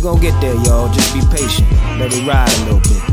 gonna get there, y'all. Just be patient. Let it ride a little bit.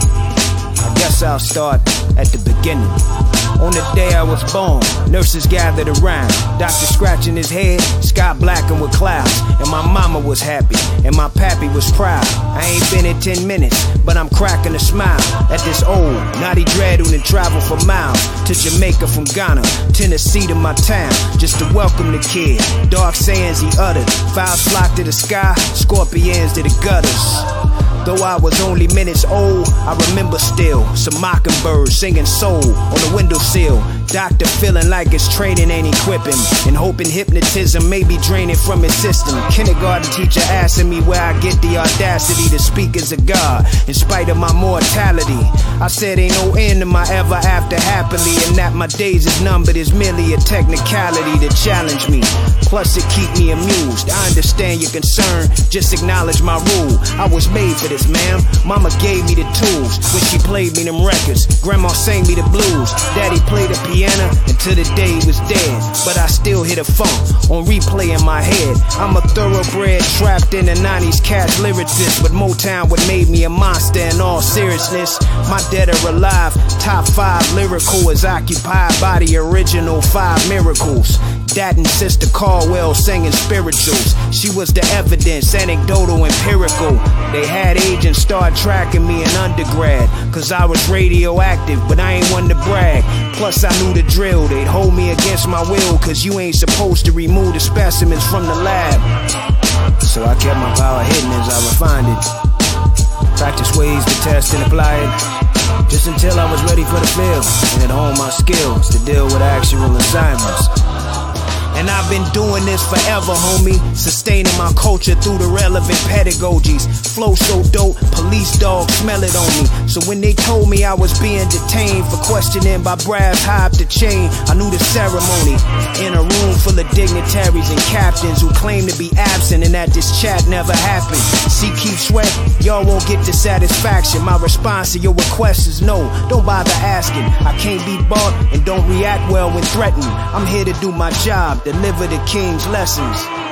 I guess I'll start at the beginning. On the day I was born, nurses gathered around, doctor scratching his head, sky blackened with clouds. And my mama was happy, and my pappy was proud. I ain't been in 10 minutes, but I'm cracking a smile at this old, naughty dread who done traveled for miles to Jamaica from Ghana, Tennessee to my town, just to welcome the kid. Dark sayings he uttered, fowls flocked to the sky, scorpions to the gutters. Though I was only minutes old, I remember still some mockingbirds singing soul on the windowsill. Doctor feeling like his training ain't equipping, and hoping hypnotism may be draining from his system. Kindergarten teacher asking me where I get the audacity to speak as a god in spite of my mortality. I said ain't no end to my ever after happily, and that my days is numbered is merely a technicality to challenge me. Plus it keep me amused. I understand your concern, just acknowledge my rule. I was made for this, ma'am. Mama gave me the tools when she played me them records. Grandma sang me the blues. Daddy played the piano until the day he was dead. But I still hear the funk on replay in my head. I'm a thoroughbred trapped in the 90s cash lyricist, but Motown what made me a monster in all seriousness. My dead or alive, top 5 lyrical is occupied by the original 5 miracles. Dad and Sister Caldwell singing spirituals. She was the evidence, anecdotal, empirical. They had agents start tracking me in undergrad, cause I was radioactive, but I ain't one to brag. Plus I knew the drill, they'd hold me against my will, cause you ain't supposed to remove the specimens from the lab. So I kept my power hidden as I refined it. Practice ways to test and apply it, just until I was ready for the field, and had honed my skills to deal with actual assignments. And I've been doing this forever, homie, sustaining my culture through the relevant pedagogies. Flow so dope, police dogs smell it on me. So when they told me I was being detained for questioning by brass high up the chain, I knew the ceremony. In a room full of dignitaries and captains who claim to be absent and that this chat never happened. See, keep sweat, y'all won't get the satisfaction. My response to your request is no, don't bother asking. I can't be bought and don't react well when threatened. I'm here to do my job, deliver the king's lessons.